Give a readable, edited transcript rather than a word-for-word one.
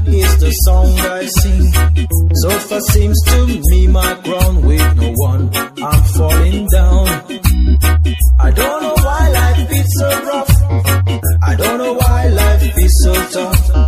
is the song I sing. So far seems to me my crown with no one, I'm falling down. I don't know why life is so rough, I don't know why life is so tough.